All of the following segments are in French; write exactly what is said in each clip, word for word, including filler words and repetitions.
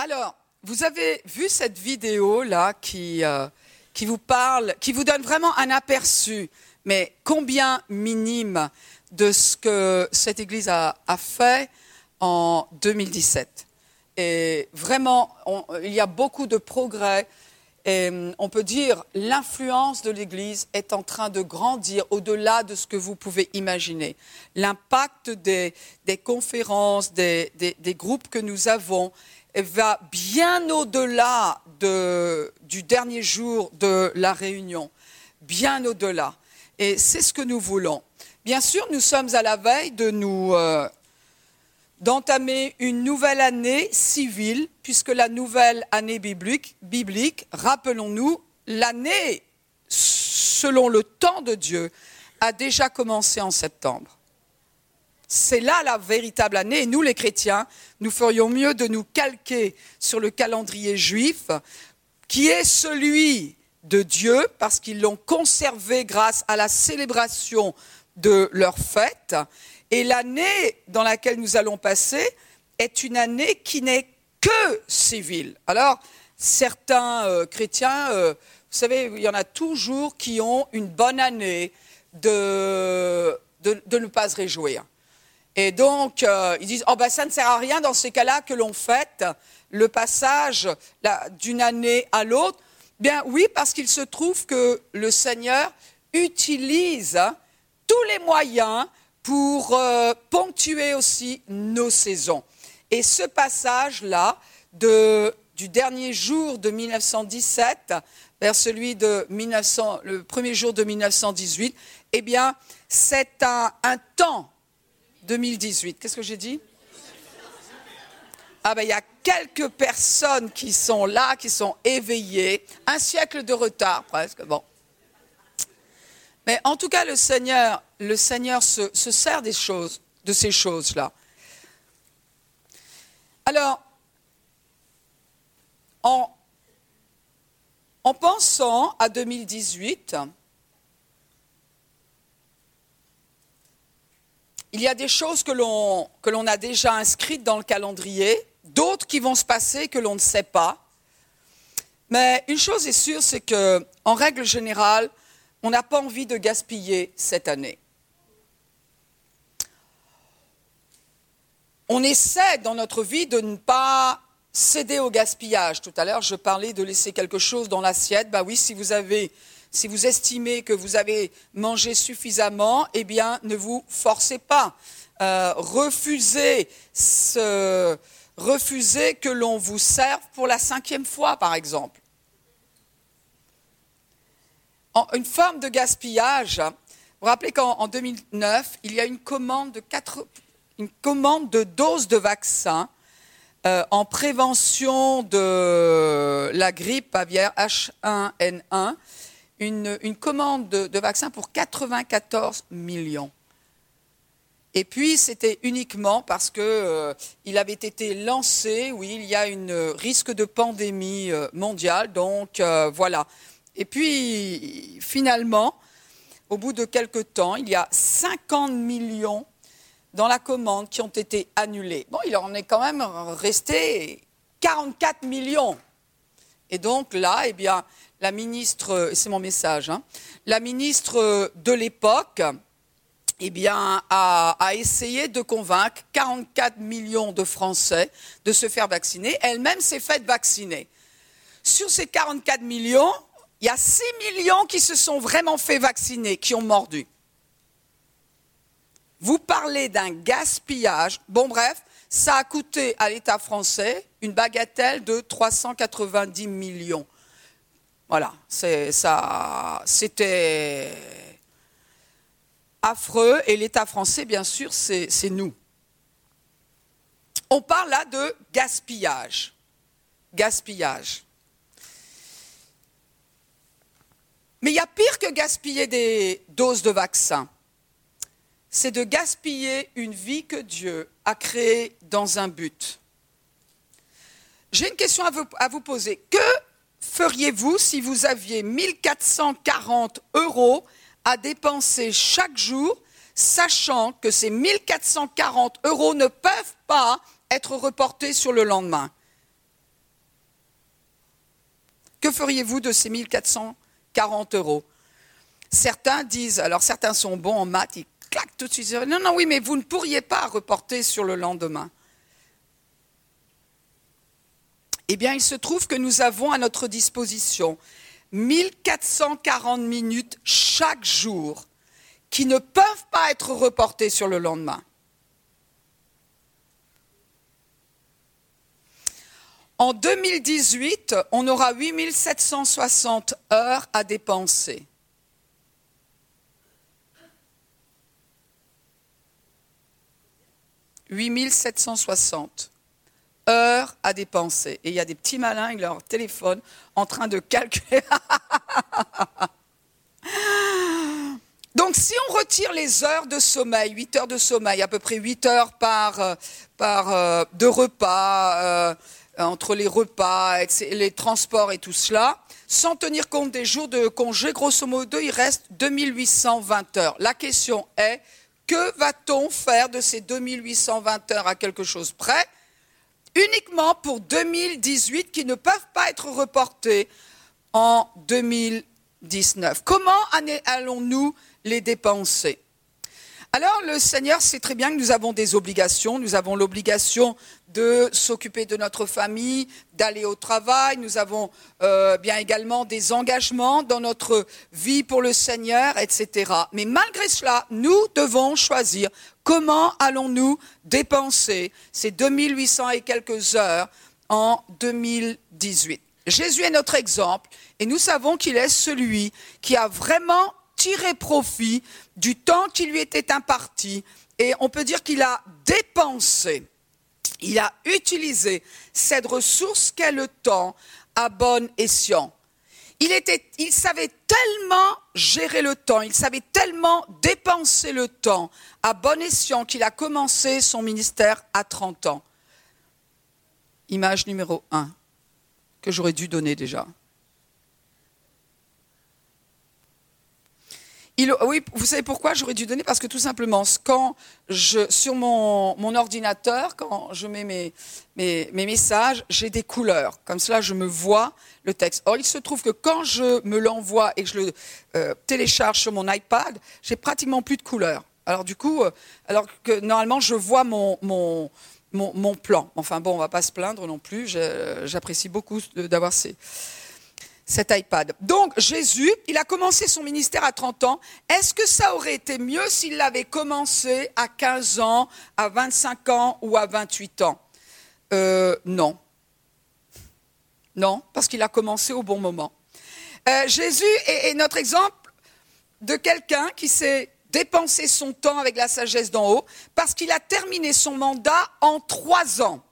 Alors, vous avez vu cette vidéo-là qui, euh, qui vous parle, qui vous donne vraiment un aperçu, mais combien minime de ce que cette Église a, a fait en deux mille dix-sept. Et vraiment, on, il y a beaucoup de progrès. Et on peut dire l'influence de l'Église est en train de grandir au-delà de ce que vous pouvez imaginer. L'impact des, des conférences, des, des, des groupes que nous avons va bien au-delà de, du dernier jour de la réunion, bien au-delà. Et c'est ce que nous voulons. Bien sûr, nous sommes à la veille de nous... Euh, d'entamer une nouvelle année civile, puisque la nouvelle année biblique, biblique, rappelons-nous, l'année, selon le temps de Dieu, a déjà commencé en septembre. C'est là la véritable année, et nous les chrétiens, nous ferions mieux de nous calquer sur le calendrier juif, qui est celui de Dieu, parce qu'ils l'ont conservé grâce à la célébration de leur fête. Et l'année dans laquelle nous allons passer est une année qui n'est que civile. Alors, certains euh, chrétiens, euh, vous savez, il y en a toujours qui ont une bonne année de, de, de ne pas se réjouir. Et donc, euh, ils disent, oh ben ça ne sert à rien dans ces cas-là que l'on fête le passage là, d'une année à l'autre. Bien oui, parce qu'il se trouve que le Seigneur utilise tous les moyens pour euh, ponctuer aussi nos saisons. Et ce passage-là, de, du dernier jour de mille neuf cent dix-sept vers celui de mille neuf cents, le premier jour de mille neuf cent dix-huit, eh bien, c'est un, un temps deux mille dix-huit. Qu'est-ce que j'ai dit? Ah ben, il y a quelques personnes qui sont là, qui sont éveillées. Un siècle de retard, presque. Bon. Mais en tout cas, le Seigneur, le Seigneur se, se sert des choses, de ces choses-là. Alors, en, en pensant à deux mille dix-huit, il y a des choses que l'on, que l'on a déjà inscrites dans le calendrier, d'autres qui vont se passer que l'on ne sait pas. Mais une chose est sûre, c'est qu'en règle générale, on n'a pas envie de gaspiller cette année. On essaie dans notre vie de ne pas céder au gaspillage. Tout à l'heure, je parlais de laisser quelque chose dans l'assiette. Ben oui, si vous avez, si vous estimez que vous avez mangé suffisamment, eh bien, ne vous forcez pas. Euh, refusez, ce, refusez que l'on vous serve pour la cinquième fois, par exemple. Une forme de gaspillage. Vous vous rappelez qu'en deux mille neuf, il y a une commande de, quatre, une commande de doses de vaccins euh, en prévention de la grippe aviaire H un N un, une, une commande de, de vaccins pour quatre-vingt-quatorze millions. Et puis, c'était uniquement parce qu'il euh, avait été lancé, oui, il y a un risque de pandémie euh, mondiale, donc euh, voilà. Et puis, finalement, au bout de quelques temps, il y a cinquante millions dans la commande qui ont été annulés. Bon, il en est quand même resté quarante-quatre millions. Et donc là, eh bien, la ministre, c'est mon message, hein, la ministre de l'époque, eh bien, a, a essayé de convaincre quarante-quatre millions de Français de se faire vacciner. Elle-même s'est faite vacciner. Sur ces quarante-quatre millions, il y a six millions qui se sont vraiment fait vacciner, qui ont mordu. Vous parlez d'un gaspillage. Bon, bref, ça a coûté à l'État français une bagatelle de trois cent quatre-vingt-dix millions. Voilà, c'est, ça, c'était affreux. Et l'État français, bien sûr, c'est, c'est nous. On parle là de gaspillage. Gaspillage. Mais il y a pire que gaspiller des doses de vaccins. C'est de gaspiller une vie que Dieu a créée dans un but. J'ai une question à vous, à vous poser. Que feriez-vous si vous aviez mille quatre cent quarante euros à dépenser chaque jour, sachant que ces mille quatre cent quarante euros ne peuvent pas être reportés sur le lendemain? Que feriez-vous de ces mille quatre cent quarante euros? Certains disent, alors certains sont bons en maths, ils claquent tout de suite. Non, non, oui, mais vous ne pourriez pas reporter sur le lendemain. Eh bien, il se trouve que nous avons à notre disposition mille quatre cent quarante minutes chaque jour qui ne peuvent pas être reportées sur le lendemain. En deux mille dix-huit, on aura huit mille sept cent soixante heures à dépenser. huit mille sept cent soixante heures à dépenser. Et il y a des petits malins avec leur téléphone en train de calculer. Donc, si on retire les heures de sommeil, huit heures de sommeil, à peu près huit heures par, par euh, de repas, euh, entre les repas, les transports et tout cela, sans tenir compte des jours de congé, grosso modo, il reste deux mille huit cent vingt heures. La question est, que va-t-on faire de ces deux mille huit cent vingt heures à quelque chose près, uniquement pour deux mille dix-huit, qui ne peuvent pas être reportées en deux mille dix-neuf? Comment allons-nous les dépenser? Alors, le Seigneur sait très bien que nous avons des obligations. Nous avons l'obligation de s'occuper de notre famille, d'aller au travail. Nous avons euh, bien également des engagements dans notre vie pour le Seigneur, et cetera. Mais malgré cela, nous devons choisir comment allons-nous dépenser ces deux mille huit cents et quelques heures en deux mille dix-huit. Jésus est notre exemple et nous savons qu'il est celui qui a vraiment tiré profit du temps qui lui était imparti, et on peut dire qu'il a dépensé, il a utilisé cette ressource qu'est le temps à bon escient. Il, était, il savait tellement gérer le temps, il savait tellement dépenser le temps à bon escient qu'il a commencé son ministère à trente ans. Image numéro un, que j'aurais dû donner déjà. Il, oui, vous savez pourquoi j'aurais dû donner? Parce que tout simplement, quand je, sur mon, mon ordinateur, quand je mets mes, mes, mes messages, j'ai des couleurs. Comme cela, je me vois le texte. Or, il se trouve que quand je me l'envoie et que je le euh, télécharge sur mon iPad, j'ai pratiquement plus de couleurs. Alors du coup, euh, alors que normalement, je vois mon, mon, mon, mon plan. Enfin bon, on ne va pas se plaindre non plus. Je, j'apprécie beaucoup d'avoir ces... cet iPad. Donc, Jésus, il a commencé son ministère à trente ans. Est-ce que ça aurait été mieux s'il l'avait commencé à quinze ans, à vingt-cinq ans ou à vingt-huit ans? euh, Non. Non, parce qu'il a commencé au bon moment. Euh, Jésus est, est notre exemple de quelqu'un qui s'est dépensé son temps avec la sagesse d'en haut, parce qu'il a terminé son mandat en trois ans,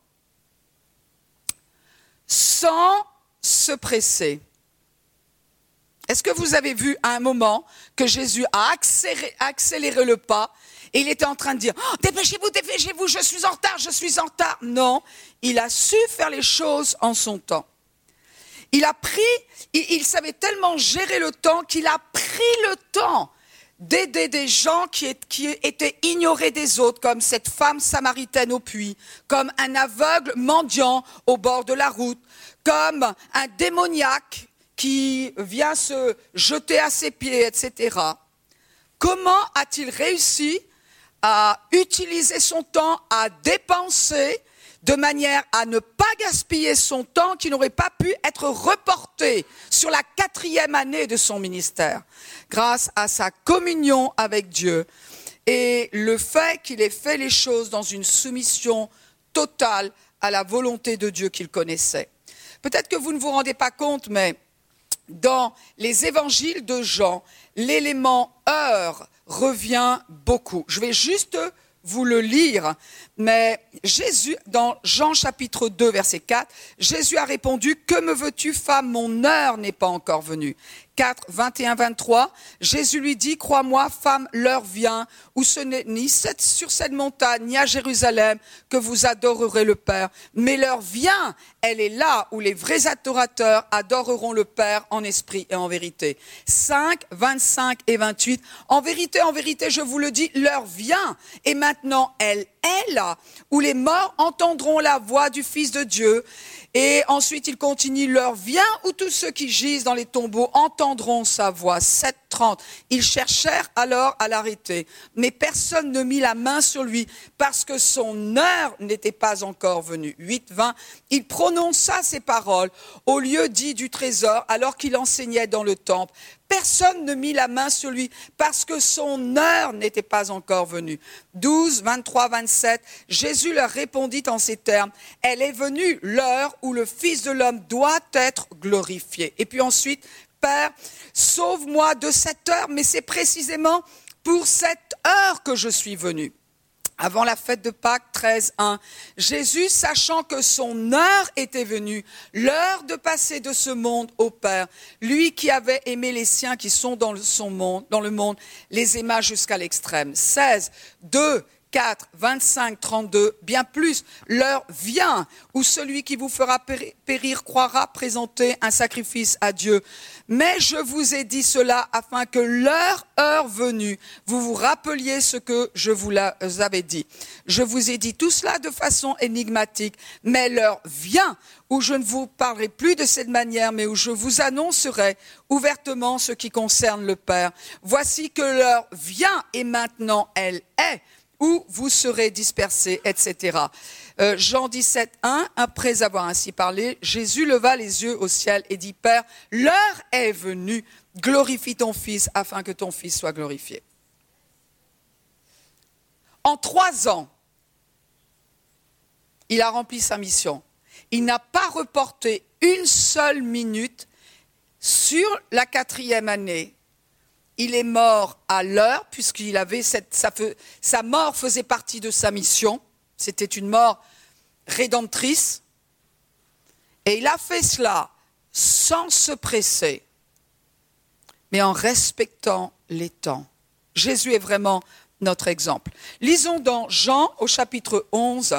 sans se presser. Est-ce que vous avez vu à un moment que Jésus a accéléré, accéléré le pas et il était en train de dire oh, « Dépêchez-vous, dépêchez-vous, je suis en retard, je suis en retard ». Non, il a su faire les choses en son temps. Il a pris, il, il savait tellement gérer le temps qu'il a pris le temps d'aider des gens qui, est, qui étaient ignorés des autres, comme cette femme samaritaine au puits, comme un aveugle mendiant au bord de la route, comme un démoniaque qui vient se jeter à ses pieds, et cetera. Comment a-t-il réussi à utiliser son temps, à dépenser de manière à ne pas gaspiller son temps qui n'aurait pas pu être reporté sur la quatrième année de son ministère, grâce à sa communion avec Dieu et le fait qu'il ait fait les choses dans une soumission totale à la volonté de Dieu qu'il connaissait. Peut-être que vous ne vous rendez pas compte, mais dans les évangiles de Jean, l'élément heure revient beaucoup. Je vais juste vous le lire, mais Jésus, dans Jean chapitre deux, verset quatre, Jésus a répondu « Que me veux-tu, femme, mon heure n'est pas encore venue ». quatre, vingt et un, vingt-trois, Jésus lui dit « Crois-moi, femme, l'heure vient où ce n'est ni sur cette montagne, ni à Jérusalem que vous adorerez le Père. Mais l'heure vient, elle est là où les vrais adorateurs adoreront le Père en esprit et en vérité. » cinq, vingt-cinq et vingt-huit, en vérité, en vérité, je vous le dis, l'heure vient et maintenant elle est là là, où les morts entendront la voix du Fils de Dieu. Et ensuite, il continue, l'heure vient où tous ceux qui gisent dans les tombeaux entendront sa voix. sept trente. Ils cherchèrent alors à l'arrêter, mais personne ne mit la main sur lui parce que son heure n'était pas encore venue. huit vingt. Il prononça ces paroles au lieu dit du trésor alors qu'il enseignait dans le temple. Personne ne mit la main sur lui parce que son heure n'était pas encore venue. douze, vingt-trois, vingt-sept. Jésus leur répondit en ces termes. Elle est venue l'heure où le Fils de l'homme doit être glorifié. Et puis ensuite, Père, sauve-moi de cette heure, mais c'est précisément pour cette heure que je suis venu. Avant la fête de Pâques, treize, un, Jésus, sachant que son heure était venue, l'heure de passer de ce monde au Père, lui qui avait aimé les siens qui sont dans le, son monde, dans le monde, les aima jusqu'à l'extrême. seize, deux, quatre, vingt-cinq, trente-deux, bien plus, l'heure vient où celui qui vous fera périr croira présenter un sacrifice à Dieu. Mais je vous ai dit cela afin que l'heure, heure venue, vous vous rappeliez ce que je vous avais dit. Je vous ai dit tout cela de façon énigmatique, mais l'heure vient où je ne vous parlerai plus de cette manière, mais où je vous annoncerai ouvertement ce qui concerne le Père. Voici que l'heure vient et maintenant elle est, où vous serez dispersés, et cetera. Euh, Jean dix-sept, un, après avoir ainsi parlé, Jésus leva les yeux au ciel et dit, Père, l'heure est venue, glorifie ton Fils afin que ton Fils soit glorifié. En trois ans, il a rempli sa mission. Il n'a pas reporté une seule minute sur la quatrième année. Il est mort à l'heure, puisqu'il avait cette, sa, sa mort faisait partie de sa mission. C'était une mort rédemptrice. Et il a fait cela sans se presser, mais en respectant les temps. Jésus est vraiment notre exemple. Lisons dans Jean au chapitre onze.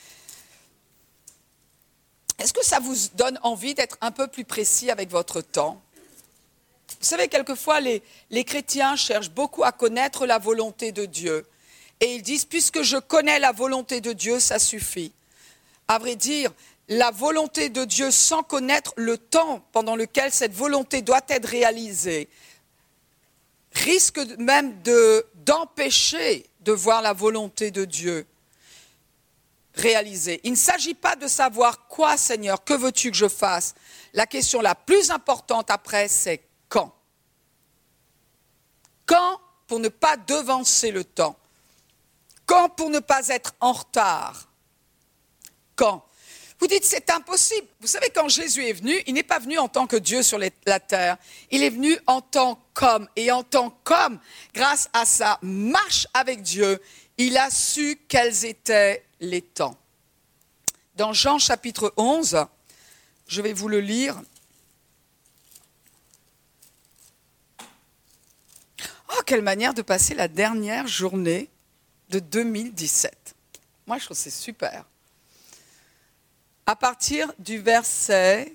Est-ce que ça vous donne envie d'être un peu plus précis avec votre temps ? Vous savez, quelquefois, les, les chrétiens cherchent beaucoup à connaître la volonté de Dieu. Et ils disent, puisque je connais la volonté de Dieu, ça suffit. À vrai dire, la volonté de Dieu sans connaître le temps pendant lequel cette volonté doit être réalisée, risque même de, d'empêcher de voir la volonté de Dieu réalisée. Il ne s'agit pas de savoir quoi, Seigneur, que veux-tu que je fasse ? La question la plus importante après, c'est quand ? Quand pour ne pas devancer le temps ? Quand pour ne pas être en retard ? Quand ? Vous dites, c'est impossible. Vous savez, quand Jésus est venu, il n'est pas venu en tant que Dieu sur les, la terre. Il est venu en tant qu'homme. Et en tant qu'homme, grâce à sa marche avec Dieu, il a su quels étaient les temps. Dans Jean chapitre onze, je vais vous le lire. Oh, quelle manière de passer la dernière journée de deux mille dix-sept. Moi, je trouve que c'est super. À partir du verset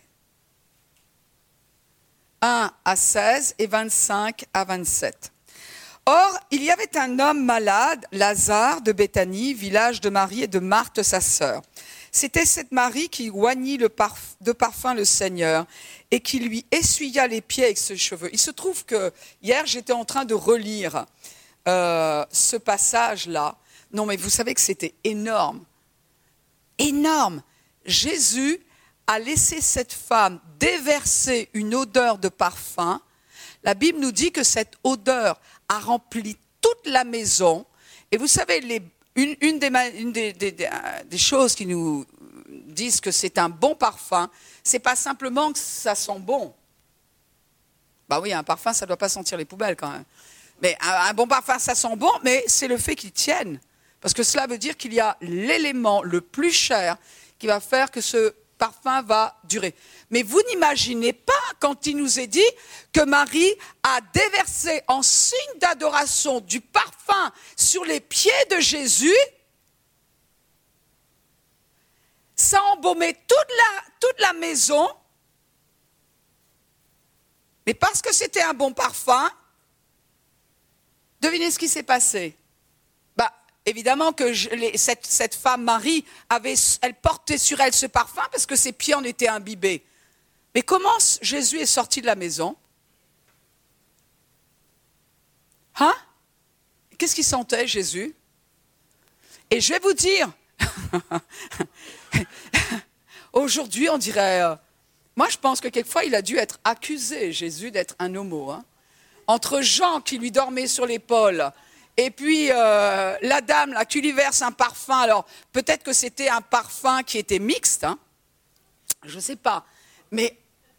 un à seize et vingt-cinq à vingt-sept. Or, il y avait un homme malade, Lazare de Béthanie, village de Marie et de Marthe, sa sœur. C'était cette Marie qui oignit le parf- de parfum le Seigneur et qui lui essuya les pieds avec ses cheveux. Il se trouve que hier, j'étais en train de relire euh, ce passage-là. Non, mais vous savez que c'était énorme. Énorme. Jésus a laissé cette femme déverser une odeur de parfum. La Bible nous dit que cette odeur a rempli toute la maison. Et vous savez, les, une, une, des, une des, des, des, des choses qui nous disent que c'est un bon parfum, c'est pas simplement que ça sent bon. Bah oui, un parfum, ça ne doit pas sentir les poubelles quand même. Mais un, un bon parfum, ça sent bon, mais c'est le fait qu'il tienne. Parce que cela veut dire qu'il y a l'élément le plus cher qui va faire que ce parfum va durer. Mais vous n'imaginez pas quand il nous est dit que Marie a déversé en signe d'adoration du parfum sur les pieds de Jésus. Ça a embaumé toute la, toute la maison. Mais parce que c'était un bon parfum, devinez ce qui s'est passé. Bah, évidemment que je, les, cette, cette femme Marie, avait, elle portait sur elle ce parfum parce que ses pieds en étaient imbibés. Mais comment Jésus est sorti de la maison? Hein? Qu'est-ce qu'il sentait, Jésus? Et je vais vous dire, aujourd'hui on dirait, euh, moi je pense que quelquefois il a dû être accusé, Jésus, d'être un homo. Hein? Entre Jean qui lui dormait sur l'épaule, et puis euh, la dame là qui lui verse un parfum, alors peut-être que c'était un parfum qui était mixte, hein? Je ne sais pas, mais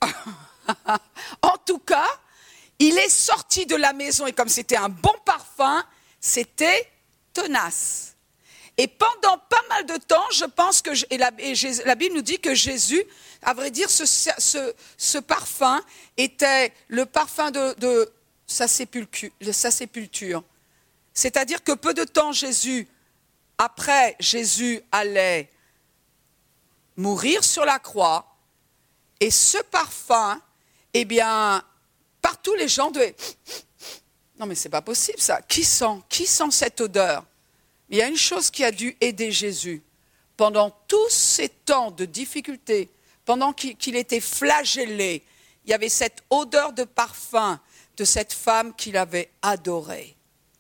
en tout cas, il est sorti de la maison et comme c'était un bon parfum, c'était tenace. Et pendant pas mal de temps, je pense que, et la, et Jésus, la Bible nous dit que Jésus, à vrai dire, ce, ce, ce parfum était le parfum de, de, sa sépulture, de sa sépulture. C'est-à-dire que peu de temps Jésus, après Jésus allait mourir sur la croix, et ce parfum, eh bien, partout les gens devaient... Non mais c'est pas possible ça. Qui sent? Qui sent cette odeur? Il y a une chose qui a dû aider Jésus. Pendant tous ces temps de difficulté, pendant qu'il était flagellé, il y avait cette odeur de parfum de cette femme qu'il avait adorée.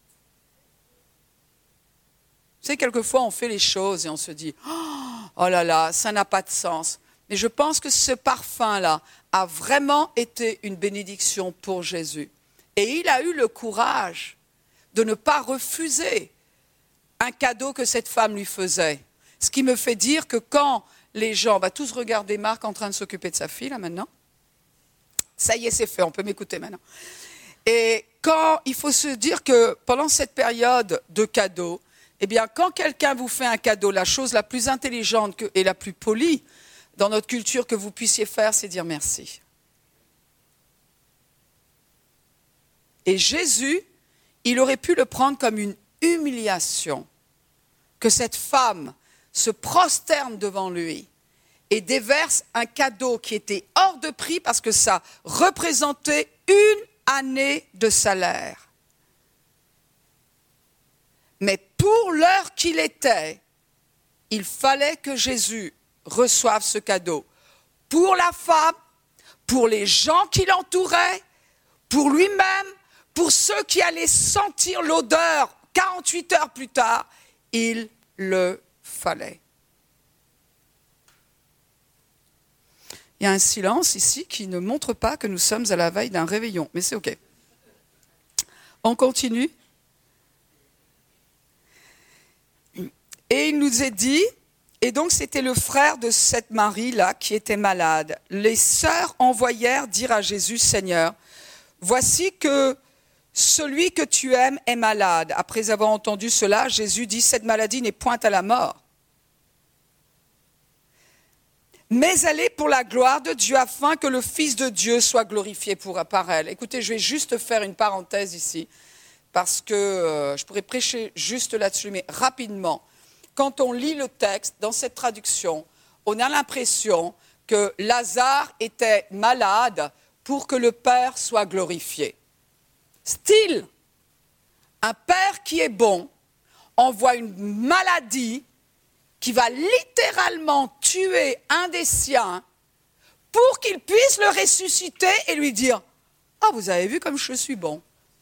Vous savez, quelquefois on fait les choses et on se dit « Oh là là, ça n'a pas de sens ». Mais je pense que ce parfum-là a vraiment été une bénédiction pour Jésus. Et il a eu le courage de ne pas refuser un cadeau que cette femme lui faisait. Ce qui me fait dire que quand les gens... On va tous regarder Marc en train de s'occuper de sa fille, là, maintenant. Ça y est, c'est fait, on peut m'écouter maintenant. Et quand il faut se dire que pendant cette période de cadeaux, eh bien, quand quelqu'un vous fait un cadeau, la chose la plus intelligente et la plus polie dans notre culture que vous puissiez faire, c'est dire merci. Et Jésus, il aurait pu le prendre comme une humiliation, que cette femme se prosterne devant lui et déverse un cadeau qui était hors de prix parce que ça représentait une année de salaire. Mais pour l'heure qu'il était, il fallait que Jésus reçoive ce cadeau. Pour la femme, pour les gens qui l'entouraient, pour lui-même, pour ceux qui allaient sentir l'odeur quarante-huit heures plus tard, il le fallait. Il y a un silence ici qui ne montre pas que nous sommes à la veille d'un réveillon, mais c'est OK. On continue. Et il nous est dit, et donc c'était le frère de cette Marie-là qui était malade. Les sœurs envoyèrent dire à Jésus, Seigneur, voici que celui que tu aimes est malade. Après avoir entendu cela, Jésus dit, cette maladie n'est point à la mort, mais elle est pour la gloire de Dieu, afin que le Fils de Dieu soit glorifié pour, par elle. Écoutez, je vais juste faire une parenthèse ici, parce que euh, je pourrais prêcher juste là-dessus, mais rapidement. Quand on lit le texte, dans cette traduction, on a l'impression que Lazare était malade pour que le Père soit glorifié. Style, un père qui est bon envoie une maladie qui va littéralement tuer un des siens pour qu'il puisse le ressusciter et lui dire « Ah, vous avez vu comme je suis bon ».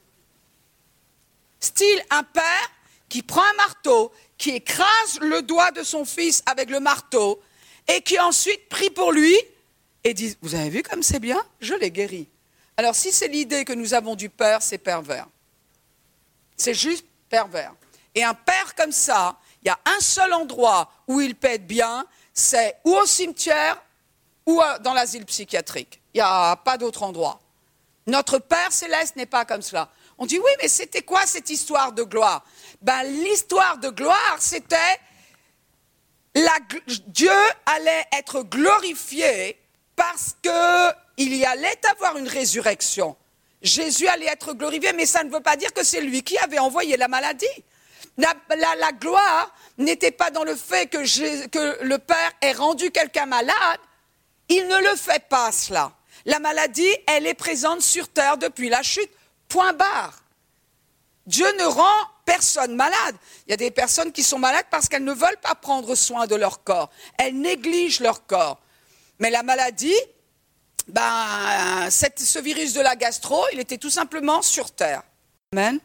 Style, un père qui prend un marteau, qui écrase le doigt de son fils avec le marteau et qui ensuite prie pour lui et dit « Vous avez vu comme c'est bien? Je l'ai guéri ». Alors, si c'est l'idée que nous avons du Père, c'est pervers. C'est juste pervers. Et un père comme ça, il y a un seul endroit où il peut être bien, c'est ou au cimetière ou dans l'asile psychiatrique. Il n'y a pas d'autre endroit. Notre Père céleste n'est pas comme cela. On dit, oui, mais c'était quoi cette histoire de gloire? Ben, l'histoire de gloire, c'était la, Dieu allait être glorifié parce qu'il y allait avoir une résurrection. Jésus allait être glorifié, mais ça ne veut pas dire que c'est lui qui avait envoyé la maladie. La, la, la gloire n'était pas dans le fait que, Jésus, que le Père ait rendu quelqu'un malade. Il ne le fait pas, cela. La maladie, elle est présente sur terre depuis la chute. Point barre. Dieu ne rend personne malade. Il y a des personnes qui sont malades parce qu'elles ne veulent pas prendre soin de leur corps. Elles négligent leur corps. Mais la maladie, ben, cette, ce virus de la gastro, il était tout simplement sur terre. Amen.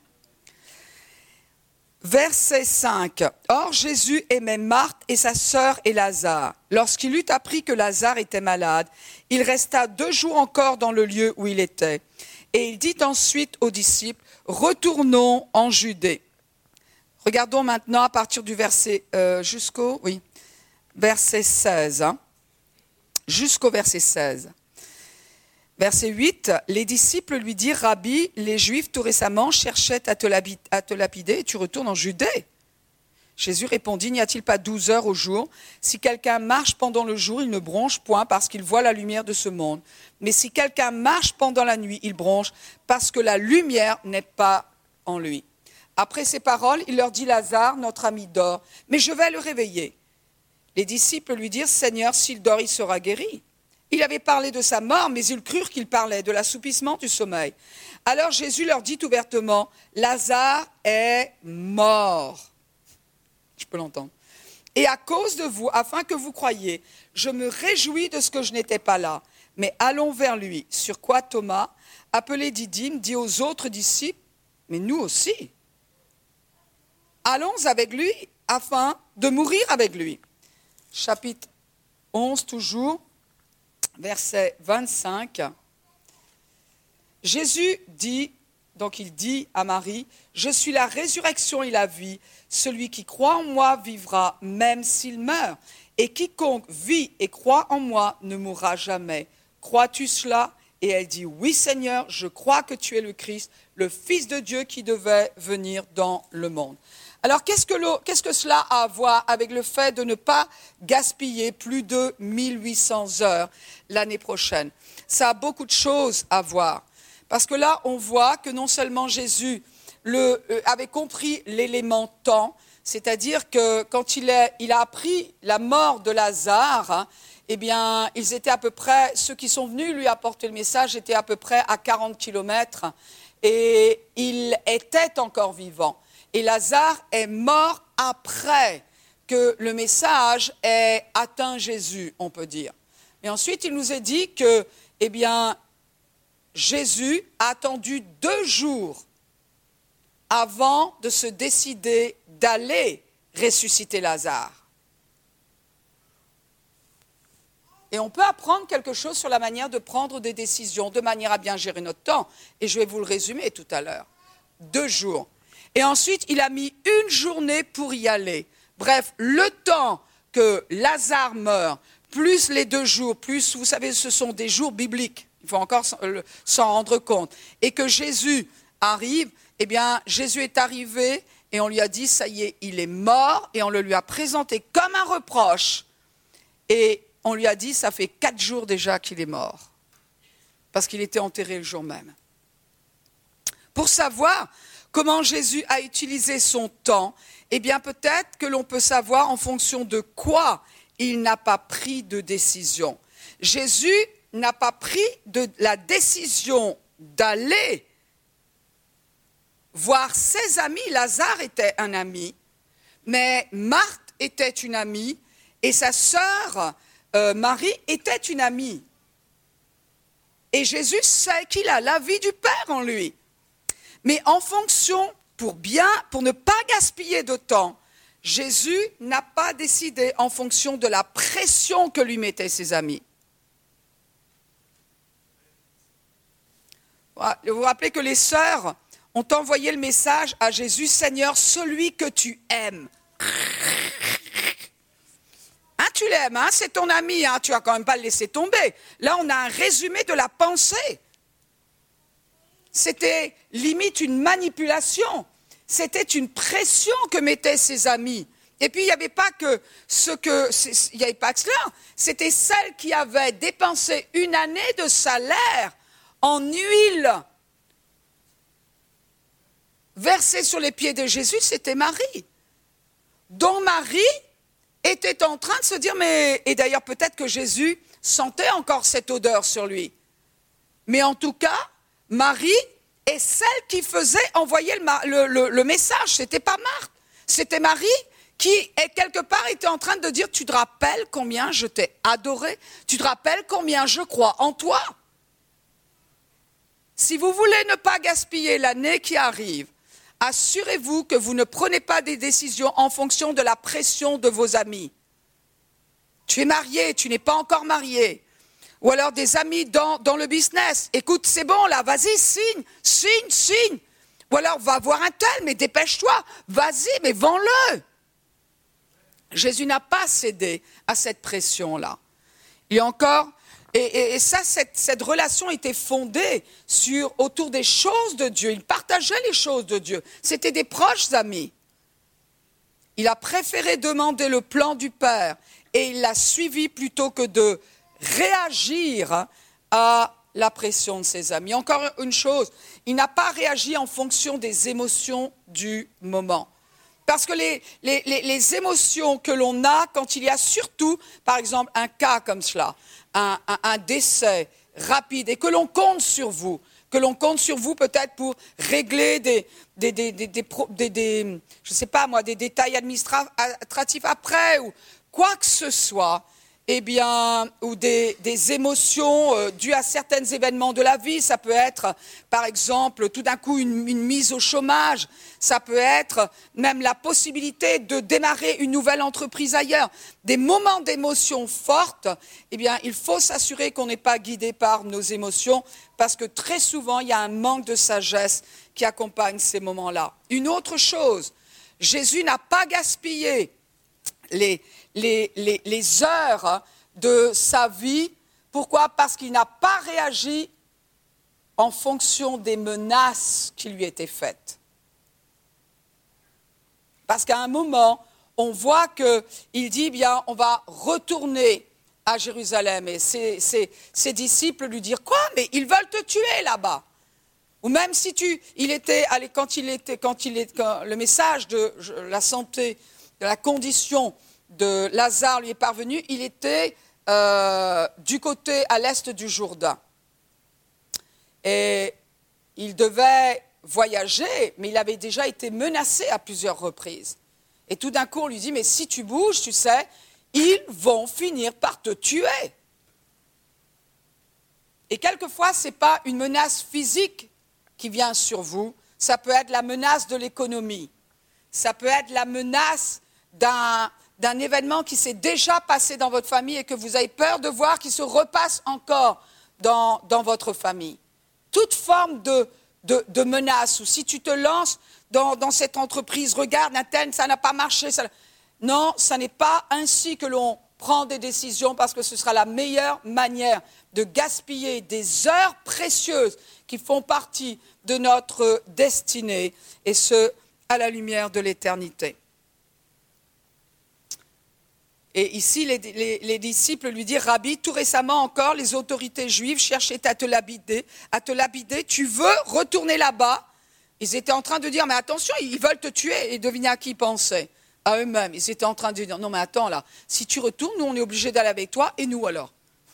Verset cinq. Or Jésus aimait Marthe et sa sœur et Lazare. Lorsqu'il eut appris que Lazare était malade, il resta deux jours encore dans le lieu où il était. Et il dit ensuite aux disciples, retournons en Judée. Regardons maintenant à partir du verset euh, jusqu'au oui, verset seize. Hein, jusqu'au verset seize. Verset huit, les disciples lui dirent, Rabbi, les Juifs tout récemment cherchaient à te, à te lapider et tu retournes en Judée. Jésus répondit, n'y a-t-il pas douze heures au jour? Si quelqu'un marche pendant le jour, il ne bronche point parce qu'il voit la lumière de ce monde. Mais si quelqu'un marche pendant la nuit, il bronche parce que la lumière n'est pas en lui. Après ces paroles, il leur dit, Lazare, notre ami dort, mais je vais le réveiller. Les disciples lui dirent, Seigneur, s'il dort, il sera guéri. Il avait parlé de sa mort, mais ils crurent qu'il parlait de l'assoupissement du sommeil. Alors Jésus leur dit ouvertement, Lazare est mort. Je peux l'entendre. Et à cause de vous, afin que vous croyiez, je me réjouis de ce que je n'étais pas là. Mais allons vers lui. Sur quoi Thomas, appelé Didyme, dit aux autres disciples, mais nous aussi. Allons avec lui afin de mourir avec lui. Chapitre onze toujours. Verset vingt-cinq, Jésus dit, donc il dit à Marie, « Je suis la résurrection et la vie, celui qui croit en moi vivra même s'il meurt, et quiconque vit et croit en moi ne mourra jamais. Crois-tu cela ?» Et elle dit, « Oui Seigneur, je crois que tu es le Christ, le Fils de Dieu qui devait venir dans le monde. » Alors, qu'est-ce que, le, qu'est-ce que cela a à voir avec le fait de ne pas gaspiller plus de mille huit cents heures l'année prochaine? Ça a beaucoup de choses à voir. Parce que là, on voit que non seulement Jésus le, euh, avait compris l'élément temps, c'est-à-dire que quand il, est, il a appris la mort de Lazare, hein, eh bien, ils étaient à peu près, ceux qui sont venus lui apporter le message étaient à peu près à quarante kilomètres et il était encore vivant. Et Lazare est mort après que le message ait atteint Jésus, on peut dire. Et ensuite, il nous est dit que, eh bien, Jésus a attendu deux jours avant de se décider d'aller ressusciter Lazare. Et on peut apprendre quelque chose sur la manière de prendre des décisions, de manière à bien gérer notre temps. Et je vais vous le résumer tout à l'heure. Deux jours. Et ensuite, il a mis une journée pour y aller. Bref, le temps que Lazare meurt, plus les deux jours, plus, vous savez, ce sont des jours bibliques. Il faut encore s'en rendre compte. Et que Jésus arrive, eh bien, Jésus est arrivé et on lui a dit, ça y est, il est mort. Et on le lui a présenté comme un reproche. Et on lui a dit, ça fait quatre jours déjà qu'il est mort. Parce qu'il était enterré le jour même. Pour savoir comment Jésus a utilisé son temps, eh bien peut-être que l'on peut savoir en fonction de quoi il n'a pas pris de décision. Jésus n'a pas pris de la décision d'aller voir ses amis. Lazare était un ami, mais Marthe était une amie et sa sœur euh, Marie était une amie. Et Jésus sait qu'il a la vie du Père en lui. Mais en fonction, pour bien, pour ne pas gaspiller de temps, Jésus n'a pas décidé en fonction de la pression que lui mettaient ses amis. Vous vous rappelez que les sœurs ont envoyé le message à Jésus, Seigneur, celui que tu aimes. Hein, tu l'aimes, hein, c'est ton ami, hein, tu vas quand même pas le laisser tomber. Là, on a un résumé de la pensée. C'était limite une manipulation. C'était une pression que mettaient ses amis. Et puis, il n'y avait pas que ce que, il n'y avait pas que cela. C'était celle qui avait dépensé une année de salaire en huile versée sur les pieds de Jésus, c'était Marie. Dont Marie était en train de se dire, mais, et d'ailleurs peut-être que Jésus sentait encore cette odeur sur lui. Mais en tout cas, Marie Et celle qui faisait envoyer le, le, le, le message, c'était pas Marthe, c'était Marie qui, est, quelque part, était en train de dire, tu te rappelles combien je t'ai adoré, tu te rappelles combien je crois en toi. Si vous voulez ne pas gaspiller l'année qui arrive, assurez-vous que vous ne prenez pas des décisions en fonction de la pression de vos amis. Tu es marié, tu n'es pas encore marié. Ou alors des amis dans, dans le business. Écoute, c'est bon là, vas-y, signe, signe, signe. Ou alors va voir un tel, mais dépêche-toi, vas-y, mais vends-le. Jésus n'a pas cédé à cette pression-là. Il y a encore, et, et, et ça, cette, cette relation était fondée sur, autour des choses de Dieu. Il partageait les choses de Dieu. C'était des proches amis. Il a préféré demander le plan du Père et il l'a suivi plutôt que de réagir à la pression de ses amis. Encore une chose, il n'a pas réagi en fonction des émotions du moment. Parce que les, les, les, les émotions que l'on a quand il y a surtout, par exemple, un cas comme cela, un, un, un décès rapide, et que l'on compte sur vous, que l'on compte sur vous peut-être pour régler des, des, des, des, des, des, des je sais pas moi, des détails administratifs après, ou quoi que ce soit, eh bien, ou des, des émotions euh, dues à certains événements de la vie. Ça peut être, par exemple, tout d'un coup une, une mise au chômage. Ça peut être même la possibilité de démarrer une nouvelle entreprise ailleurs. Des moments d'émotion fortes, eh bien, il faut s'assurer qu'on n'est pas guidé par nos émotions, parce que très souvent, il y a un manque de sagesse qui accompagne ces moments-là. Une autre chose, Jésus n'a pas gaspillé les, les, les, les heures de sa vie. Pourquoi ? Parce qu'il n'a pas réagi en fonction des menaces qui lui étaient faites. Parce qu'à un moment, on voit qu'il dit, bien, on va retourner à Jérusalem. Et ses, ses, ses disciples lui dirent, quoi ? Mais ils veulent te tuer là-bas. Ou même si tu, il était, allez, quand il était, quand il est, quand le message de la santé, de la condition de Lazare lui est parvenu, il était euh, du côté à l'est du Jourdain. Et il devait voyager, mais il avait déjà été menacé à plusieurs reprises. Et tout d'un coup, on lui dit, mais si tu bouges, tu sais, ils vont finir par te tuer. Et quelquefois, ce n'est pas une menace physique qui vient sur vous, ça peut être la menace de l'économie, ça peut être la menace d'un, d'un événement qui s'est déjà passé dans votre famille et que vous avez peur de voir qui se repasse encore dans, dans votre famille. Toute forme de, de, de menace, ou si tu te lances dans, dans cette entreprise, regarde, un tel, ça n'a pas marché. Ça... Non, ça n'est pas ainsi que l'on prend des décisions, parce que ce sera la meilleure manière de gaspiller des heures précieuses qui font partie de notre destinée, et ce, à la lumière de l'éternité. Et ici, les, les, les disciples lui disent, Rabbi, tout récemment encore, les autorités juives cherchaient à te lapider, à te lapider. Tu veux retourner là-bas ? Ils étaient en train de dire, mais attention, ils veulent te tuer. Et devinez à qui ils pensaient ? À eux-mêmes. Ils étaient en train de dire, non mais attends là, si tu retournes, nous on est obligés d'aller avec toi, et nous alors ?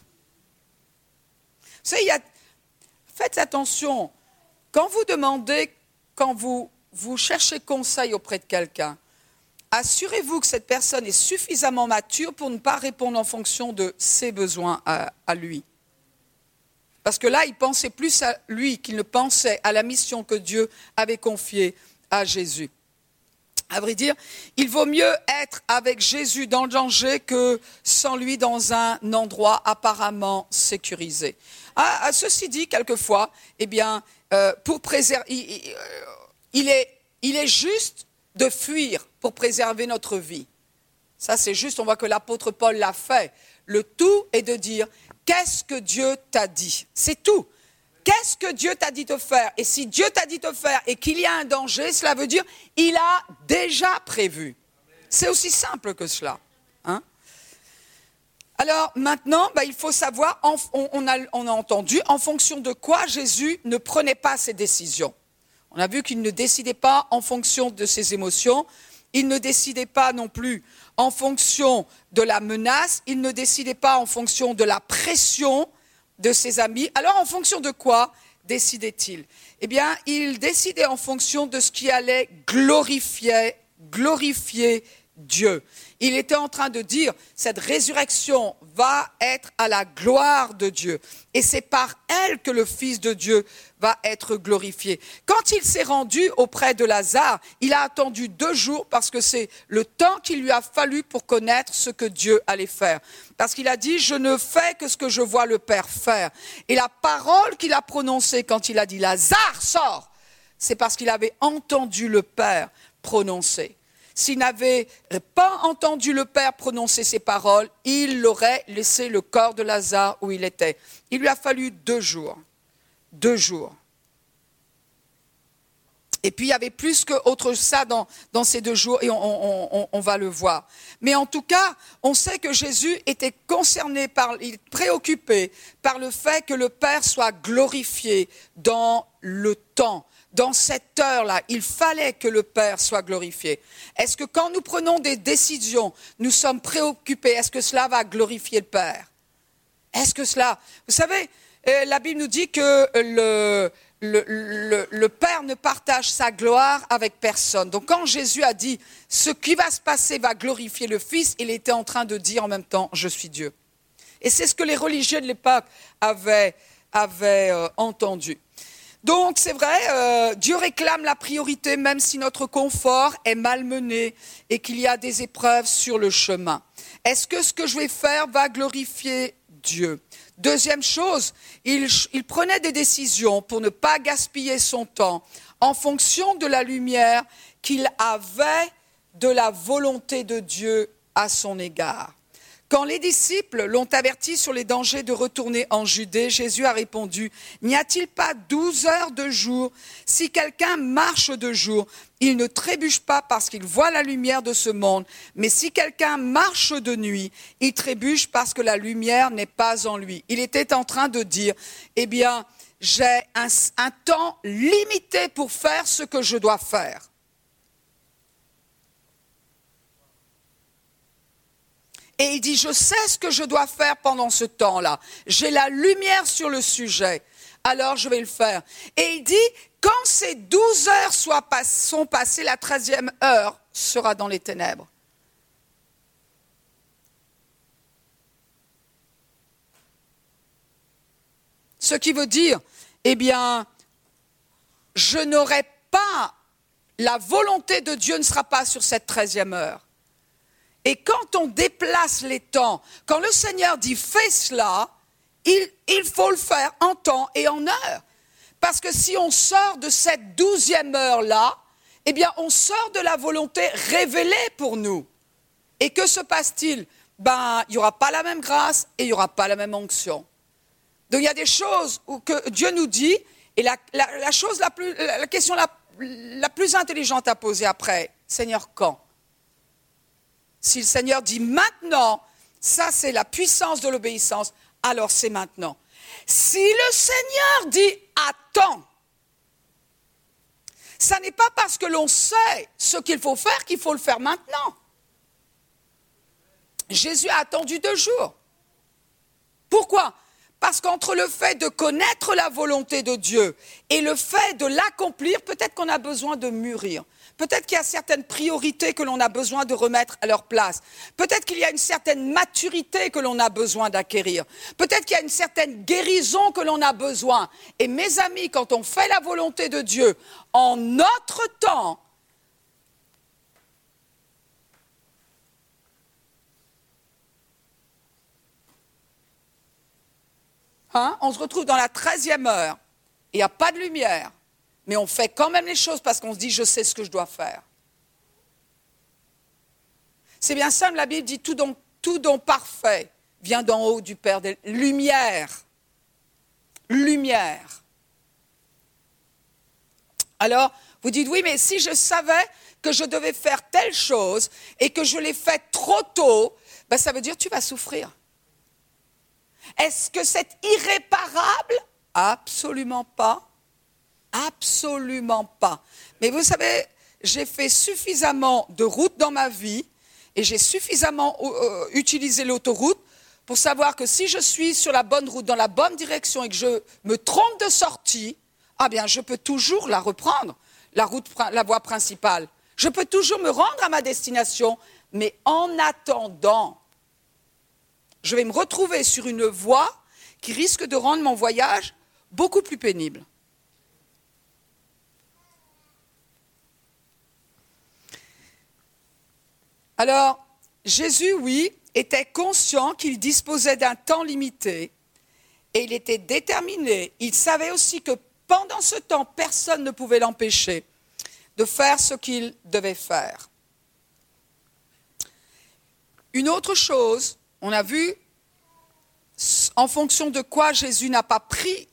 Vous savez, il y a... faites attention, quand vous demandez, quand vous, vous cherchez conseil auprès de quelqu'un, assurez-vous que cette personne est suffisamment mature pour ne pas répondre en fonction de ses besoins à, à lui. Parce que là, il pensait plus à lui qu'il ne pensait à la mission que Dieu avait confiée à Jésus. À vrai dire, il vaut mieux être avec Jésus dans le danger que sans lui dans un endroit apparemment sécurisé. Ah, ceci dit, quelquefois, eh bien, euh, pour préserver, il, il, est, il est juste de fuir pour préserver notre vie. Ça, c'est juste, on voit que l'apôtre Paul l'a fait. Le tout est de dire, qu'est-ce que Dieu t'a dit ? C'est tout. Qu'est-ce que Dieu t'a dit de faire ? Et si Dieu t'a dit de faire et qu'il y a un danger, cela veut dire qu'il a déjà prévu. C'est aussi simple que cela. Hein ? Alors maintenant, bah, il faut savoir, on, on, a, on a entendu, en fonction de quoi Jésus ne prenait pas ses décisions. On a vu qu'il ne décidait pas en fonction de ses émotions, il ne décidait pas non plus en fonction de la menace, il ne décidait pas en fonction de la pression de ses amis. Alors en fonction de quoi ? décidait-il? Eh bien, il décidait en fonction de ce qui allait glorifier, glorifier Dieu. Il était en train de dire, cette résurrection va être à la gloire de Dieu. Et c'est par elle que le Fils de Dieu va être glorifié. Quand il s'est rendu auprès de Lazare, il a attendu deux jours parce que c'est le temps qu'il lui a fallu pour connaître ce que Dieu allait faire. Parce qu'il a dit, je ne fais que ce que je vois le Père faire. Et la parole qu'il a prononcée quand il a dit, Lazare, sors, c'est parce qu'il avait entendu le Père prononcer. S'il n'avait pas entendu le Père prononcer ces paroles, il l'aurait laissé le corps de Lazare où il était. Il lui a fallu deux jours. Deux jours. Et puis il y avait plus qu'autre chose ça dans, dans ces deux jours et on, on, on, on va le voir. Mais en tout cas, on sait que Jésus était concerné, par, il est préoccupé par le fait que le Père soit glorifié dans le temps. Dans cette heure-là, il fallait que le Père soit glorifié. Est-ce que quand nous prenons des décisions, nous sommes préoccupés? Est-ce que cela va glorifier le Père? Est-ce que cela... Vous savez, la Bible nous dit que le, le, le, le Père ne partage sa gloire avec personne. Donc quand Jésus a dit « ce qui va se passer va glorifier le Fils », il était en train de dire en même temps « je suis Dieu ». Et c'est ce que les religieux de l'époque avaient, avaient euh, entendu. Donc c'est vrai, euh, Dieu réclame la priorité même si notre confort est malmené et qu'il y a des épreuves sur le chemin. Est-ce que ce que je vais faire va glorifier Dieu? Deuxième chose, il, il prenait des décisions pour ne pas gaspiller son temps en fonction de la lumière qu'il avait de la volonté de Dieu à son égard. Quand les disciples l'ont averti sur les dangers de retourner en Judée, Jésus a répondu, « N'y a-t-il pas douze heures de jour? Si quelqu'un marche de jour, il ne trébuche pas parce qu'il voit la lumière de ce monde. Mais si quelqu'un marche de nuit, il trébuche parce que la lumière n'est pas en lui. » Il était en train de dire, « Eh bien, j'ai un, un temps limité pour faire ce que je dois faire. » Et il dit, je sais ce que je dois faire pendant ce temps-là. J'ai la lumière sur le sujet, alors je vais le faire. Et il dit, quand ces douze heures soient pas, sont passées, la treizième heure sera dans les ténèbres. Ce qui veut dire, eh bien, je n'aurai pas, la volonté de Dieu ne sera pas sur cette treizième heure. Et quand on déplace les temps, quand le Seigneur dit « fais cela », il, il faut le faire en temps et en heure. Parce que si on sort de cette douzième heure-là, eh bien on sort de la volonté révélée pour nous. Et que se passe-t-il? Ben, il n'y aura pas la même grâce et il n'y aura pas la même onction. Donc il y a des choses où que Dieu nous dit, et la, la, la, chose la, plus, la question la, la plus intelligente à poser après, Seigneur, quand? Si le Seigneur dit maintenant, ça c'est la puissance de l'obéissance, alors c'est maintenant. Si le Seigneur dit attends, ça n'est pas parce que l'on sait ce qu'il faut faire qu'il faut le faire maintenant. Jésus a attendu deux jours. Pourquoi? Parce qu'entre le fait de connaître la volonté de Dieu et le fait de l'accomplir, peut-être qu'on a besoin de mûrir. Peut-être qu'il y a certaines priorités que l'on a besoin de remettre à leur place. Peut-être qu'il y a une certaine maturité que l'on a besoin d'acquérir. Peut-être qu'il y a une certaine guérison que l'on a besoin. Et mes amis, quand on fait la volonté de Dieu en notre temps, hein, on se retrouve dans la treizième heure, il n'y a pas de lumière. Mais on fait quand même les choses parce qu'on se dit, je sais ce que je dois faire. C'est bien simple, la Bible dit, tout don, tout don parfait vient d'en haut du Père des lumières. Lumière. Alors, vous dites, oui, mais si je savais que je devais faire telle chose et que je l'ai faite trop tôt, ben ça veut dire que tu vas souffrir. Est-ce que c'est irréparable? Absolument pas. Absolument pas. Mais vous savez, j'ai fait suffisamment de routes dans ma vie et j'ai suffisamment euh, utilisé l'autoroute pour savoir que si je suis sur la bonne route, dans la bonne direction et que je me trompe de sortie, ah bien, je peux toujours la reprendre, la route, la voie principale. Je peux toujours me rendre à ma destination, mais en attendant, je vais me retrouver sur une voie qui risque de rendre mon voyage beaucoup plus pénible. Alors, Jésus, oui, était conscient qu'il disposait d'un temps limité et il était déterminé. Il savait aussi que pendant ce temps, personne ne pouvait l'empêcher de faire ce qu'il devait faire. Une autre chose, on a vu en fonction de quoi Jésus n'a pas pris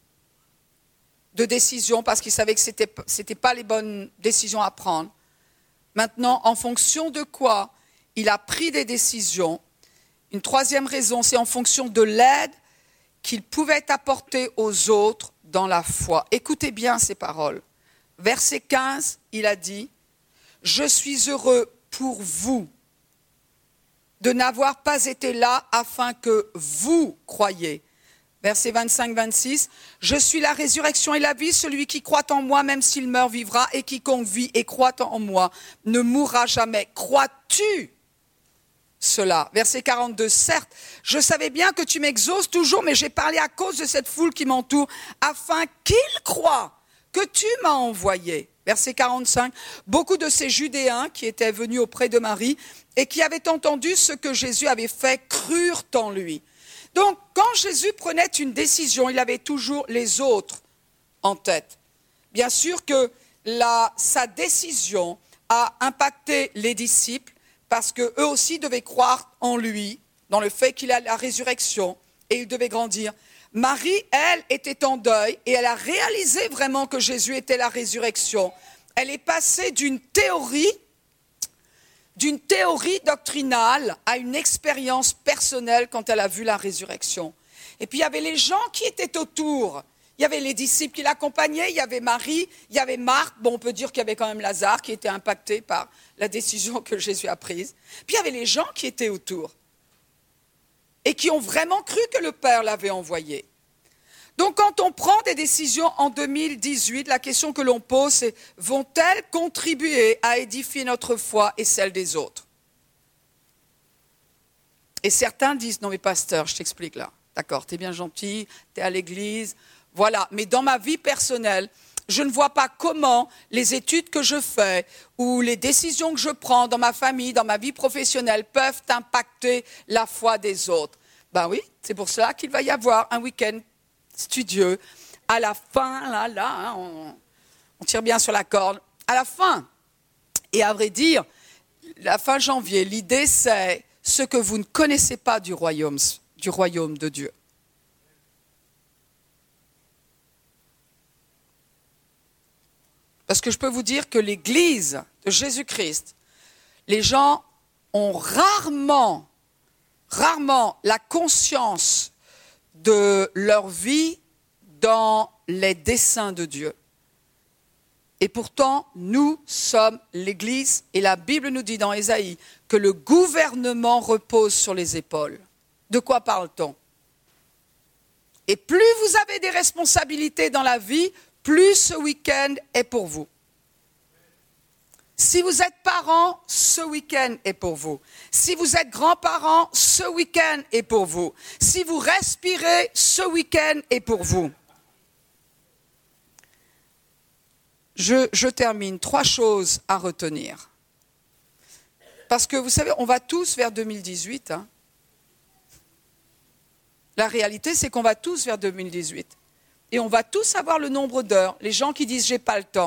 de décision parce qu'il savait que ce n'était c'était pas les bonnes décisions à prendre. Maintenant, en fonction de quoi il a pris des décisions. Une troisième raison, c'est en fonction de l'aide qu'il pouvait apporter aux autres dans la foi. Écoutez bien ces paroles. Verset quinze, il a dit « Je suis heureux pour vous de n'avoir pas été là afin que vous croyiez. » Verset vingt-cinq vingt-six, « Je suis la résurrection et la vie, celui qui croit en moi, même s'il meurt, vivra, et quiconque vit et croit en moi ne mourra jamais. Crois-tu cela ?» Verset quarante-deux, « Certes, je savais bien que tu m'exauces toujours, mais j'ai parlé à cause de cette foule qui m'entoure, afin qu'ils croient que tu m'as envoyé. » Verset quarante-cinq, « Beaucoup de ces Judéens qui étaient venus auprès de Marie et qui avaient entendu ce que Jésus avait fait, crurent en lui. » Donc, quand Jésus prenait une décision, il avait toujours les autres en tête. Bien sûr que la, sa décision a impacté les disciples parce qu'eux aussi devaient croire en lui, dans le fait qu'il a la résurrection, et ils devaient grandir. Marie, elle, était en deuil et elle a réalisé vraiment que Jésus était la résurrection. Elle est passée d'une théorie d'une théorie doctrinale à une expérience personnelle quand elle a vu la résurrection. Et puis il y avait les gens qui étaient autour. Il y avait les disciples qui l'accompagnaient, il y avait Marie, il y avait Marthe. Bon, on peut dire qu'il y avait quand même Lazare qui était impacté par la décision que Jésus a prise. Puis il y avait les gens qui étaient autour et qui ont vraiment cru que le Père l'avait envoyé. Donc quand on prend des décisions en deux mille dix-huit, la question que l'on pose, c'est « Vont-elles contribuer à édifier notre foi et celle des autres ?» Et certains disent « Non mais pasteur, je t'explique là. D'accord, t'es bien gentil, t'es à l'église, voilà. Mais dans ma vie personnelle, je ne vois pas comment les études que je fais ou les décisions que je prends dans ma famille, dans ma vie professionnelle peuvent impacter la foi des autres. » Ben oui, c'est pour cela qu'il va y avoir un week-end studieux, à la fin, là, là, hein, on, on tire bien sur la corde, à la fin, et à vrai dire, la fin janvier, l'idée c'est ce que vous ne connaissez pas du royaume, du royaume de Dieu. Parce que je peux vous dire que l'Église de Jésus-Christ, les gens ont rarement, rarement la conscience de leur vie dans les desseins de Dieu. Et pourtant, nous sommes l'Église, et la Bible nous dit dans Ésaïe que le gouvernement repose sur les épaules. De quoi parle-t-on? Et plus vous avez des responsabilités dans la vie, plus ce week-end est pour vous. Si vous êtes parents, ce week-end est pour vous. Si vous êtes grands-parents, ce week-end est pour vous. Si vous respirez, ce week-end est pour vous. Je, je termine. Trois choses à retenir. Parce que vous savez, on va tous vers deux mille dix-huit. Hein. La réalité, c'est qu'on va tous vers deux mille dix-huit. Et on va tous avoir le nombre d'heures. Les gens qui disent « j'ai pas le temps ».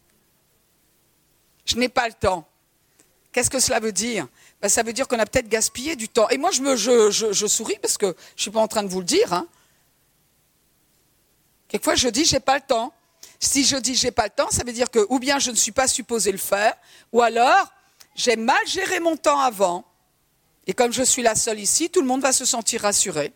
Je n'ai pas le temps. Qu'est-ce que cela veut dire? Ben, ça veut dire qu'on a peut-être gaspillé du temps. Et moi, je, me, je, je, je souris parce que je ne suis pas en train de vous le dire. Hein. Quelquefois, je dis, j'ai pas le temps. Si je dis, j'ai pas le temps, ça veut dire que ou bien je ne suis pas supposé le faire, ou alors, j'ai mal géré mon temps avant. Et comme je suis la seule ici, tout le monde va se sentir rassuré.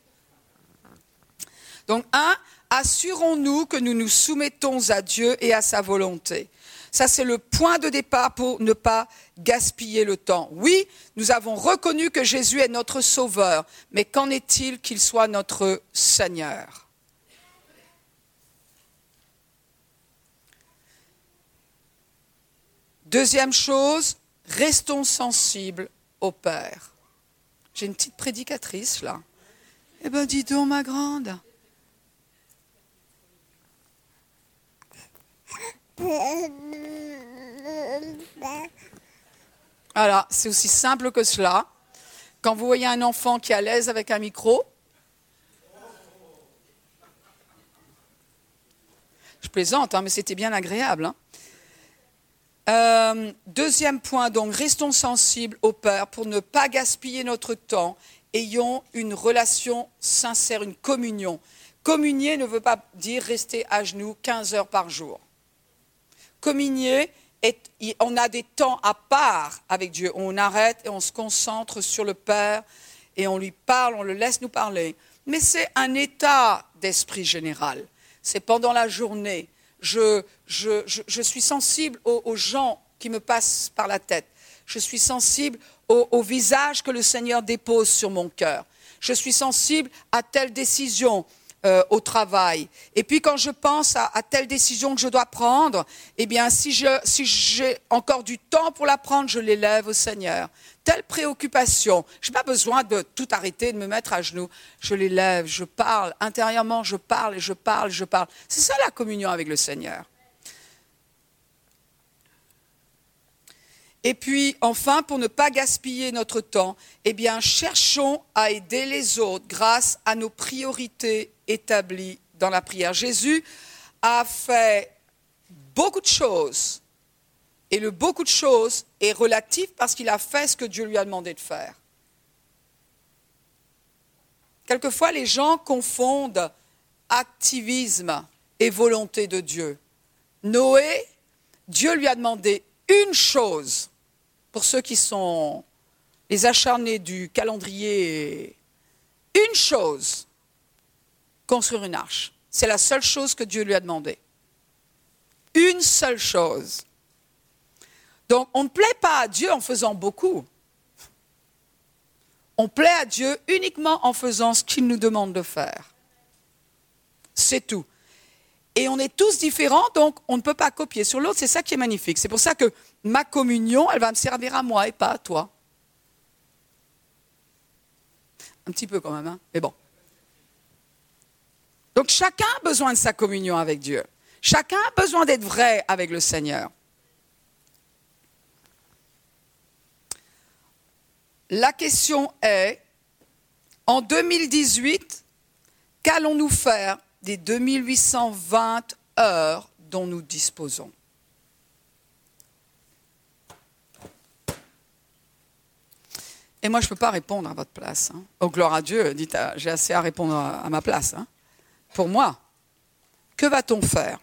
Donc, un, assurons-nous que nous nous soumettons à Dieu et à sa volonté. Ça, c'est le point de départ pour ne pas gaspiller le temps. Oui, nous avons reconnu que Jésus est notre Sauveur, mais qu'en est-il qu'il soit notre Seigneur? Deuxième chose, restons sensibles au Père. J'ai une petite prédicatrice là. Eh bien, dis donc, ma grande. Voilà, c'est aussi simple que cela. Quand vous voyez un enfant qui est à l'aise avec un micro, je plaisante, hein, mais c'était bien agréable. Hein. Euh, deuxième point, donc, restons sensibles au Père pour ne pas gaspiller notre temps. Ayons une relation sincère, une communion. Communier ne veut pas dire rester à genoux quinze heures par jour. Communier, est, on a des temps à part avec Dieu. On arrête et on se concentre sur le Père et on lui parle, on le laisse nous parler. Mais c'est un état d'esprit général. C'est pendant la journée. Je, je, je, je suis sensible aux, aux gens qui me passent par la tête. Je suis sensible au, au visage que le Seigneur dépose sur mon cœur. Je suis sensible à telle décision euh, au travail. Et puis quand je pense à, à telle décision que je dois prendre, eh bien si, je, si j'ai encore du temps pour la prendre, je l'élève au Seigneur. Telle préoccupation, je n'ai pas besoin de tout arrêter, de me mettre à genoux. Je l'élève, je parle, intérieurement je parle et je parle, je parle. C'est ça la communion avec le Seigneur. Et puis, enfin, pour ne pas gaspiller notre temps, eh bien, cherchons à aider les autres grâce à nos priorités établies dans la prière. Jésus a fait beaucoup de choses. Et le beaucoup de choses est relatif parce qu'il a fait ce que Dieu lui a demandé de faire. Quelquefois, les gens confondent activisme et volonté de Dieu. Noé, Dieu lui a demandé une chose. Pour ceux qui sont les acharnés du calendrier, une chose, construire une arche. C'est la seule chose que Dieu lui a demandé. Une seule chose. Donc, on ne plaît pas à Dieu en faisant beaucoup. On plaît à Dieu uniquement en faisant ce qu'il nous demande de faire. C'est tout. Et on est tous différents, donc on ne peut pas copier sur l'autre. C'est ça qui est magnifique. C'est pour ça que ma communion, elle va me servir à moi et pas à toi. Un petit peu quand même, hein, mais bon. Donc chacun a besoin de sa communion avec Dieu. Chacun a besoin d'être vrai avec le Seigneur. La question est, en deux mille dix-huit, qu'allons-nous faire des deux mille huit cent vingt heures dont nous disposons? Et moi, je ne peux pas répondre à votre place. Hein. Oh, gloire à Dieu, dites, j'ai assez à répondre à, à ma place. Hein. Pour moi, que va-t-on faire?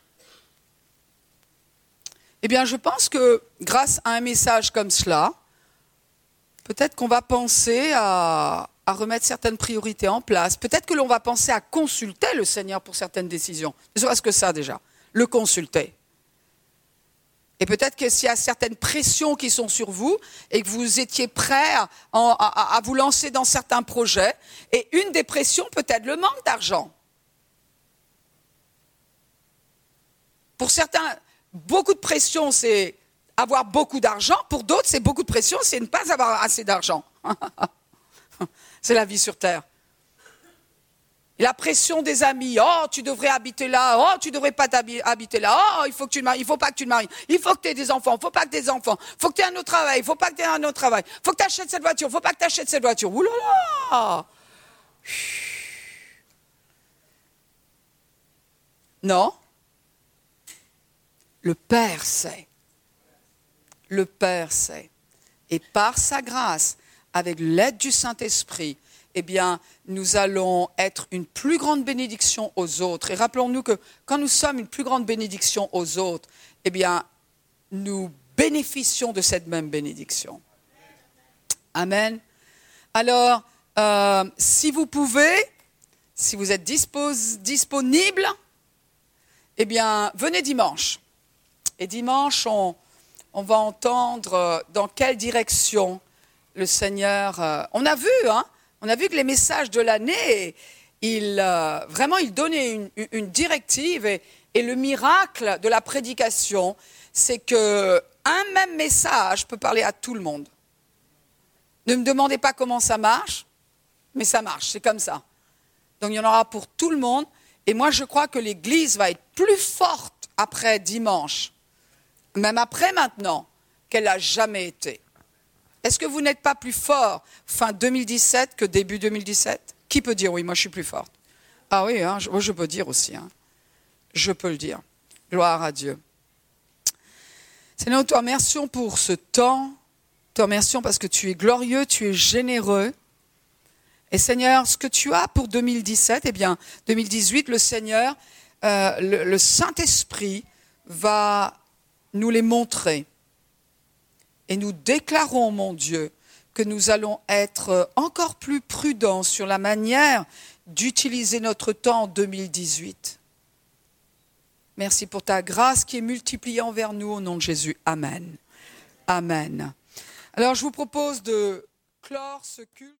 Eh bien, je pense que grâce à un message comme cela, peut-être qu'on va penser à, à remettre certaines priorités en place. Peut-être que l'on va penser à consulter le Seigneur pour certaines décisions. Ne serait-ce que ça déjà, le consulter. Et peut-être que s'il y a certaines pressions qui sont sur vous et que vous étiez prêts à, à, à vous lancer dans certains projets, et une des pressions peut être le manque d'argent. Pour certains, beaucoup de pression, c'est avoir beaucoup d'argent. Pour d'autres, c'est beaucoup de pression, c'est ne pas avoir assez d'argent. C'est la vie sur Terre. Et la pression des amis, oh, tu devrais habiter là, oh, tu devrais pas habiter là, oh, il faut que tu te maries, il faut pas que tu te maries, il faut que tu aies des enfants, il faut pas que tu aies des enfants, il faut que tu aies un autre travail, il faut pas que tu aies un autre travail, il faut que tu achètes cette voiture, il faut pas que tu achètes cette voiture. Ouh là là! Non. Le Père sait. Le Père sait. Et par sa grâce, avec l'aide du Saint-Esprit, eh bien, nous allons être une plus grande bénédiction aux autres. Et rappelons-nous que quand nous sommes une plus grande bénédiction aux autres, eh bien, nous bénéficions de cette même bénédiction. Amen. Alors, euh, si vous pouvez, si vous êtes dispos- disponible, eh bien, venez dimanche. Et dimanche, on, on va entendre dans quelle direction le Seigneur... Euh, on a vu, hein, on a vu que les messages de l'année, il, euh, vraiment, ils donnaient une, une directive. Et, et le miracle de la prédication, c'est qu'un même message peut parler à tout le monde. Ne me demandez pas comment ça marche, mais ça marche, c'est comme ça. Donc il y en aura pour tout le monde. Et moi, je crois que l'Église va être plus forte après dimanche, même après maintenant, qu'elle n'a jamais été. Est-ce que vous n'êtes pas plus fort fin deux mille dix-sept que début deux mille dix-sept? Qui peut dire oui, moi je suis plus forte? Ah oui, hein, je, moi je peux dire aussi. Hein. Je peux le dire. Gloire à Dieu. Seigneur, nous te remercions pour ce temps. Nous te remercions parce que tu es glorieux, tu es généreux. Et Seigneur, ce que tu as pour deux mille dix-sept, eh bien, deux mille dix-huit, le Seigneur, euh, le, le Saint-Esprit va nous les montrer. Et nous déclarons, mon Dieu, que nous allons être encore plus prudents sur la manière d'utiliser notre temps en deux mille dix-huit. Merci pour ta grâce qui est multipliée envers nous au nom de Jésus. Amen. Amen. Alors, je vous propose de clore ce culte.